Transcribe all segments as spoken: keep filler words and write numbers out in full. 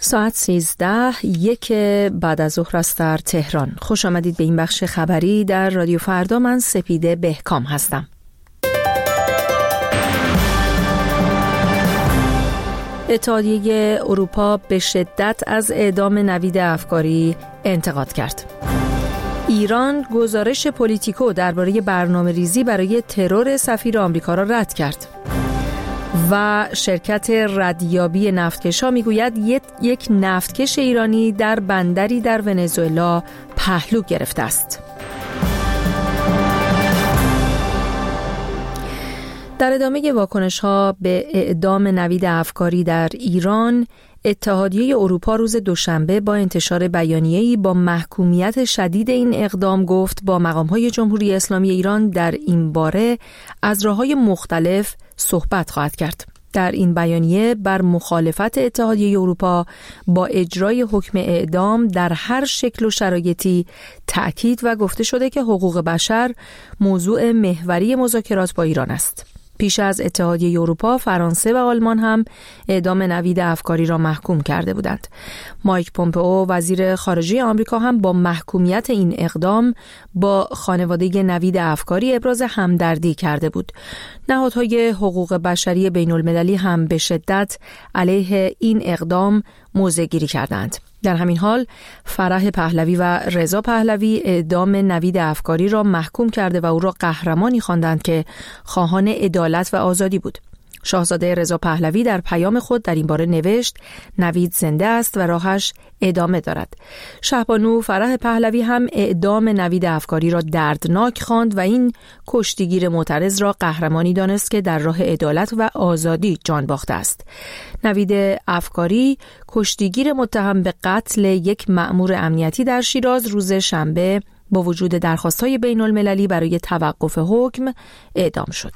ساعت سیزده یک بعد از ظهر است در تهران. خوش آمدید به این بخش خبری در رادیو فردا. من سپیده بهکام هستم. اتحادیه اروپا به شدت از اعدام نوید افکاری انتقاد کرد. ایران گزارش پولیتیکو درباره برنامه ریزی برای ترور سفیر آمریکا را رد کرد. و شرکت ردیابی نفتکش‌ها میگوید یک نفتکش ایرانی در بندری در ونزوئلا پهلو گرفته است. در ادامه واکنش‌ها به اعدام نوید افکاری در ایران، اتحادیه اروپا روز دوشنبه با انتشار بیانیه‌ای با محکومیت شدید این اقدام گفت با مقام‌های جمهوری اسلامی ایران در این باره از راه‌های مختلف صحبت خواهد کرد. در این بیانیه بر مخالفت اتحادیه اروپا با اجرای حکم اعدام در هر شکل و شرایطی تأکید و گفته شده که حقوق بشر موضوع محوری مذاکرات با ایران است. پیش از اتحادیه اروپا، فرانسه و آلمان هم اعدام نوید افکاری را محکوم کرده بودند. مایک پومپئو وزیر خارجه آمریکا هم با محکومیت این اقدام با خانواده نوید افکاری ابراز همدردی کرده بود. نهادهای حقوق بشری بین المللی هم به شدت علیه این اقدام موضع گیری کردند. در همین حال فرح پهلوی و رضا پهلوی اعدام نوید افکاری را محکوم کرده و او را قهرمانی خواندند که خواهان عدالت و آزادی بود. شاهزاده رضا پهلوی در پیام خود در این باره نوشت نوید زنده است و راهش ادامه دارد. شهبانو فرح پهلوی هم اعدام نوید افکاری را دردناک خواند و این کشتیگیر معترض را قهرمانی دانست که در راه عدالت و آزادی جان باخته است. نوید افکاری کشتیگیر متهم به قتل یک مأمور امنیتی در شیراز روز شنبه با وجود درخواست‌های بین المللی برای توقف حکم اعدام شد.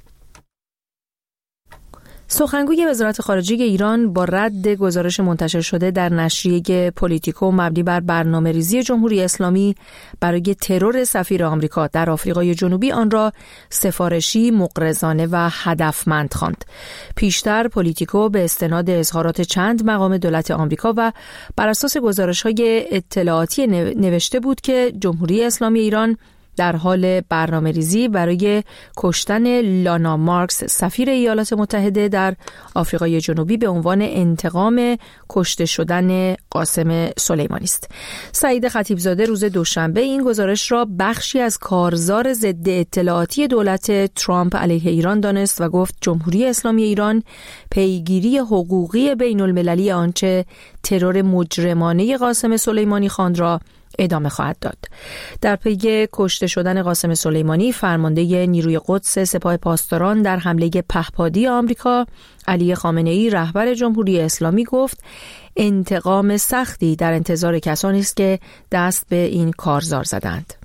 سخنگوی وزارت خارجه ایران با رد گزارش منتشر شده در نشریه پولیتیکو مبنی بر برنامه ریزی جمهوری اسلامی برای ترور سفیر آمریکا در آفریقای جنوبی آن را سفارشی، مغرضانه و هدفمند خواند. پیشتر پولیتیکو به استناد اظهارات چند مقام دولت آمریکا و بر اساس گزارش‌های اطلاعاتی نوشته بود که جمهوری اسلامی ایران در حال برنامه ریزی برای کشتن لانا مارکس سفیر ایالات متحده در آفریقای جنوبی به عنوان انتقام کشته شدن قاسم سلیمانی است. سعید خطیبزاده روز دوشنبه این گزارش را بخشی از کارزار ضد اطلاعاتی دولت ترامپ علیه ایران دانست و گفت جمهوری اسلامی ایران پیگیری حقوقی بین المللی آنچه ترور مجرمانه قاسم سلیمانی خواند را ادامه خواهد داد. در پی کشته شدن قاسم سلیمانی، فرمانده نیروی قدس سپاه پاسداران در حمله پهپادی آمریکا، علی خامنه‌ای رهبر جمهوری اسلامی گفت انتقام سختی در انتظار کسانی است که دست به این کارزار زدند.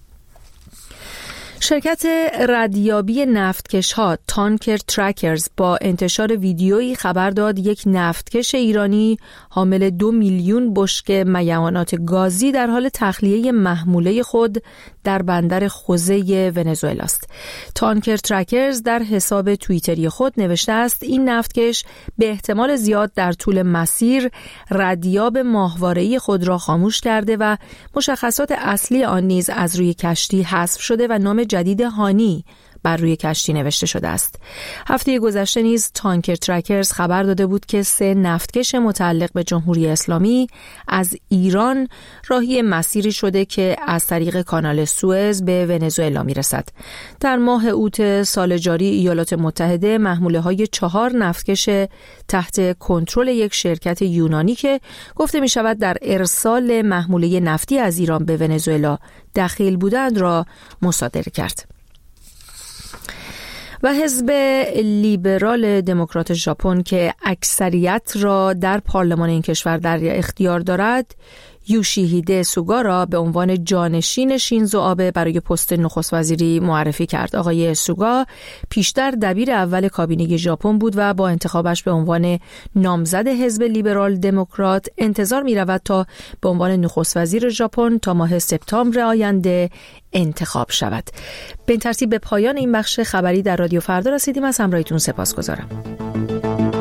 شرکت ردیابی نفتکش‌ها تانکر ترکرز با انتشار ویدیویی خبر داد یک نفتکش ایرانی حامل دو میلیون بشکه میعانات گازی در حال تخلیه محموله خود در بندر خوزه ونزوئلا است. تانکر ترکرز در حساب توییتری خود نوشته است این نفتکش به احتمال زیاد در طول مسیر ردیاب ماهواره‌ای خود را خاموش کرده و مشخصات اصلی آن نیز از روی کشتی حذف شده و نام جدید هانی بر روی کشتی نوشته شده است. هفته گذشته نیز تانکر ترکرز خبر داده بود که سه نفتکش متعلق به جمهوری اسلامی از ایران راهی مسیری شده که از طریق کانال سوئز به ونزوئلا میرسد. در ماه اوت سال جاری ایالات متحده محموله‌های چهار نفتکش تحت کنترل یک شرکت یونانی که گفته می شود در ارسال محموله نفتی از ایران به ونزوئلا دخیل بودند را مصادره کرد. و حزب لیبرال دموکرات ژاپن که اکثریت را در پارلمان این کشور در اختیار دارد، یوشیهیده سوگا را به عنوان جانشین شینزو آبه برای پست نخست وزیری معرفی کرد. آقای سوگا پیشتر دبیر اول کابینه ژاپن بود و با انتخابش به عنوان نامزد حزب لیبرال دموکرات انتظار می رود تا به عنوان نخست وزیر ژاپن تا ماه سپتامبر آینده انتخاب شود. به این ترتیب به پایان این بخش خبری در رادیو فردا رسیدیم. از همراهیتون سپاسگزارم.